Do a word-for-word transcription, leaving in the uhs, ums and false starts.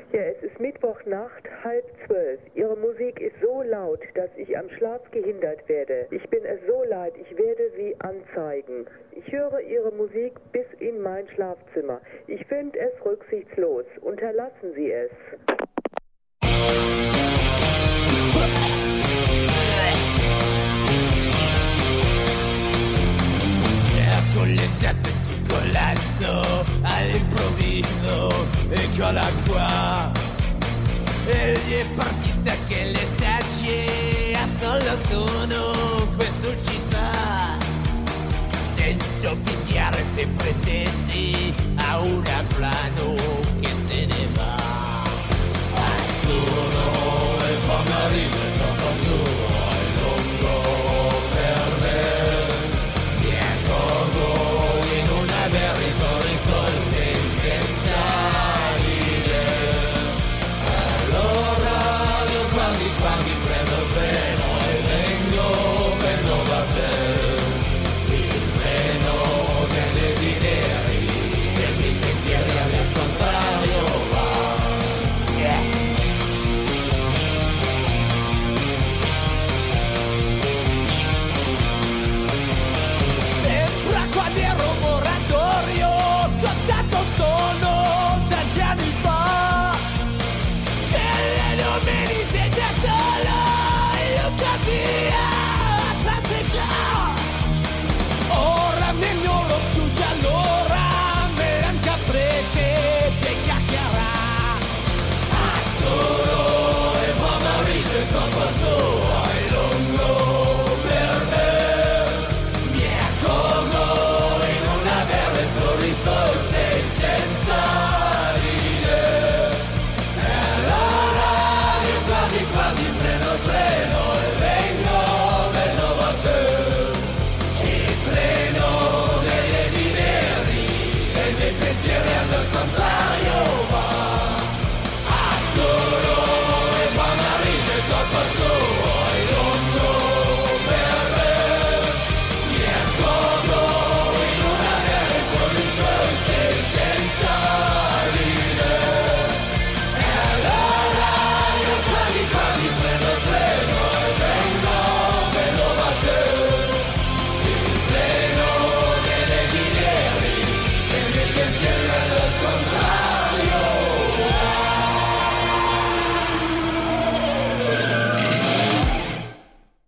Ja, es ist Mittwochnacht, halb zwölf. Ihre Musik ist so laut, dass ich am Schlaf gehindert werde. Ich bin es so leid, ich werde Sie anzeigen. Ich höre Ihre Musik bis in mein Schlafzimmer. Ich finde es rücksichtslos. Unterlassen Sie es. Con l'estate cicolando all'improvviso, eccola qua. E gli è partita che l'estate a solo sono qui su città. Sento fischiare sempre tetti a una